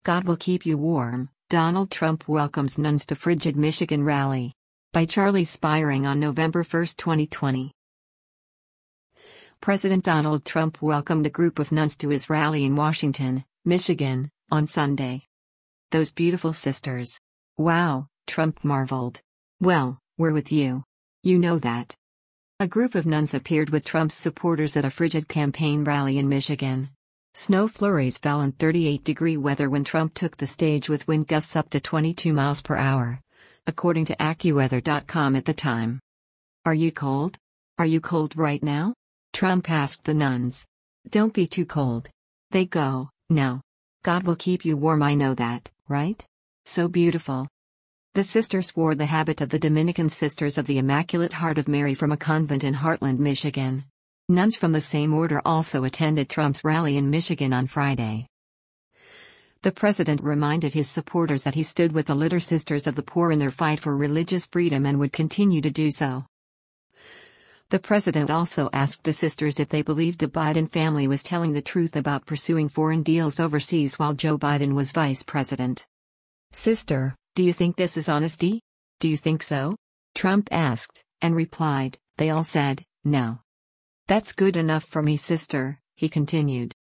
God will keep you warm. Donald Trump welcomes nuns to frigid Michigan rally. By Charlie Spiring on November 1, 2020. President Donald Trump welcomed a group of nuns to his rally in Washington, Michigan, on Sunday. Those beautiful sisters. Wow, Trump marveled. Well, we're with you. You know that. A group of nuns appeared with Trump's supporters at a frigid campaign rally in Michigan. Snow flurries fell in 38-degree weather when Trump took the stage with wind gusts up to 22 miles per hour, according to AccuWeather.com at the time. Are you cold? Are you cold right now? Trump asked the nuns. Don't be too cold. They go, no. God will keep you warm, I know that, right? So beautiful. The sisters wore the habit of the Dominican Sisters of the Immaculate Heart of Mary from a convent in Heartland, Michigan. Nuns from the same order also attended Trump's rally in Michigan on Friday. The president reminded his supporters that he stood with the Little Sisters of the Poor in their fight for religious freedom and would continue to do so. The president also asked the sisters if they believed the Biden family was telling the truth about pursuing foreign deals overseas while Joe Biden was vice president. Sister, do you think this is honesty? Do you think so? Trump asked, and replied. They all said, no. That's good enough for me, sister, he continued.